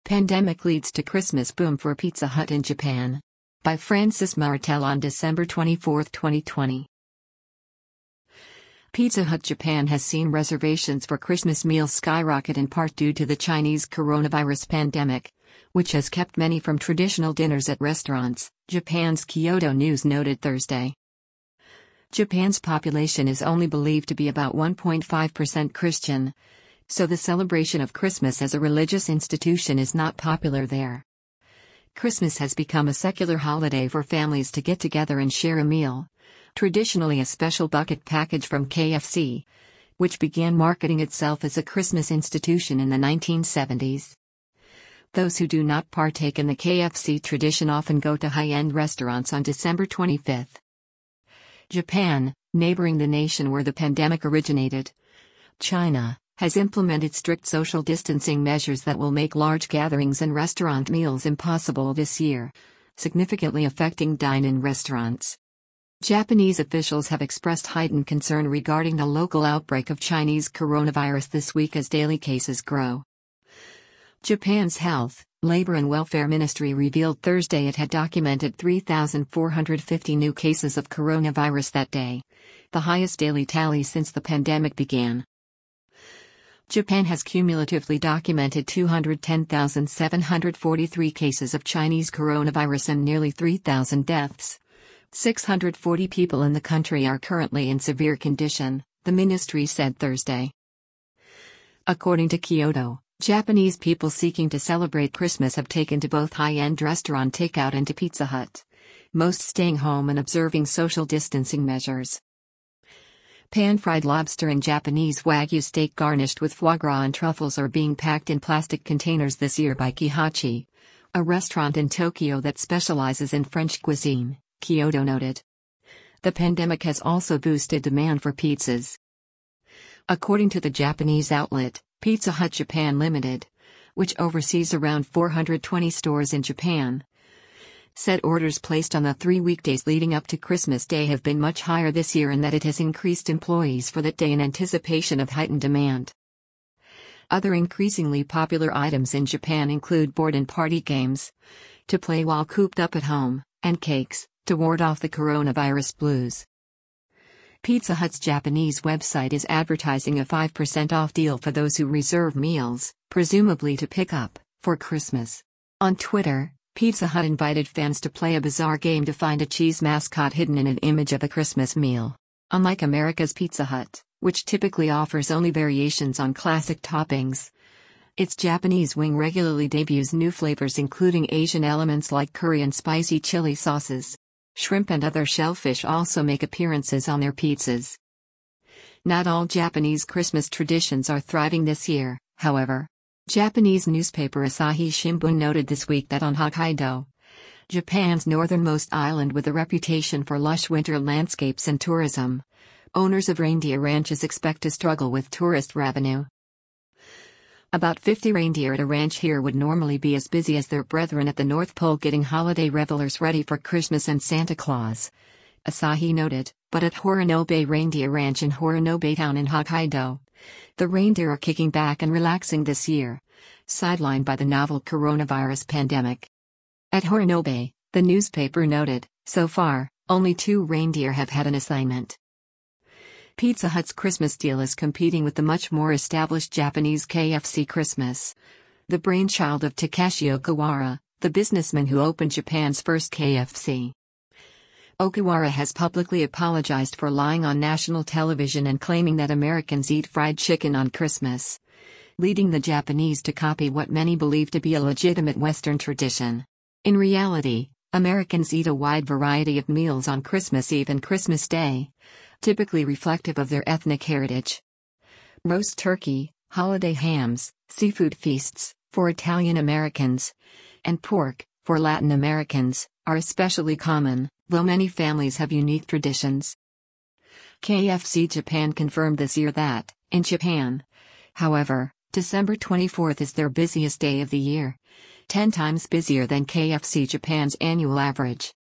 Pandemic leads to Christmas boom for Pizza Hut in Japan. By Francis Martel on December 24, 2020. Pizza Hut Japan has seen reservations for Christmas meals skyrocket in part due to the Chinese coronavirus pandemic, which has kept many from traditional dinners at restaurants, Japan's Kyodo News noted Thursday. Japan's population is only believed to be about 1.5% Christian, so the celebration of Christmas as a religious institution is not popular there. Christmas has become a secular holiday for families to get together and share a meal, traditionally a special bucket package from KFC, which began marketing itself as a Christmas institution in the 1970s. Those who do not partake in the KFC tradition often go to high-end restaurants on December 25. Japan, neighboring the nation where the pandemic originated, China, has implemented strict social distancing measures that will make large gatherings and restaurant meals impossible this year, significantly affecting dine-in restaurants. Japanese officials have expressed heightened concern regarding the local outbreak of Chinese coronavirus this week as daily cases grow. Japan's Health, Labor and Welfare Ministry revealed Thursday it had documented 3,450 new cases of coronavirus that day, the highest daily tally since the pandemic began. Japan has cumulatively documented 210,743 cases of Chinese coronavirus and nearly 3,000 deaths. 640 people in the country are currently in severe condition, the ministry said Thursday. According to Kyodo, Japanese people seeking to celebrate Christmas have taken to both high-end restaurant takeout and to Pizza Hut, most staying home and observing social distancing measures. Pan-fried lobster and Japanese Wagyu steak garnished with foie gras and truffles are being packed in plastic containers this year by Kihachi, a restaurant in Tokyo that specializes in French cuisine, Kyodo noted. The pandemic has also boosted demand for pizzas. According to the Japanese outlet, Pizza Hut Japan Limited, which oversees around 420 stores in Japan, said orders placed on the 3 weekdays leading up to Christmas Day have been much higher this year and that it has increased employees for that day in anticipation of heightened demand. Other increasingly popular items in Japan include board and party games, to play while cooped up at home, and cakes, to ward off the coronavirus blues. Pizza Hut's Japanese website is advertising a 5% off deal for those who reserve meals, presumably to pick up, for Christmas. On Twitter, Pizza Hut invited fans to play a bizarre game to find a cheese mascot hidden in an image of a Christmas meal. Unlike America's Pizza Hut, which typically offers only variations on classic toppings, its Japanese wing regularly debuts new flavors including Asian elements like curry and spicy chili sauces. Shrimp and other shellfish also make appearances on their pizzas. Not all Japanese Christmas traditions are thriving this year, however. Japanese newspaper Asahi Shimbun noted this week that on Hokkaido, Japan's northernmost island with a reputation for lush winter landscapes and tourism, owners of reindeer ranches expect to struggle with tourist revenue. About 50 reindeer at a ranch here would normally be as busy as their brethren at the North Pole getting holiday revelers ready for Christmas and Santa Claus, Asahi noted, but at Horinobe Reindeer Ranch in Horinobe Town in Hokkaido, the reindeer are kicking back and relaxing this year, sidelined by the novel coronavirus pandemic. At Horinobe, the newspaper noted, so far, only 2 reindeer have had an assignment. Pizza Hut's Christmas deal is competing with the much more established Japanese KFC Christmas, the brainchild of Takeshi Okawara, the businessman who opened Japan's first KFC. Okawara has publicly apologized for lying on national television and claiming that Americans eat fried chicken on Christmas, leading the Japanese to copy what many believe to be a legitimate Western tradition. In reality, Americans eat a wide variety of meals on Christmas Eve and Christmas Day, typically reflective of their ethnic heritage. Roast turkey, holiday hams, seafood feasts, for Italian Americans, and pork, for Latin Americans, are especially common, though many families have unique traditions. KFC Japan confirmed this year that, in Japan, however, December 24th is their busiest day of the year, 10 times busier than KFC Japan's annual average.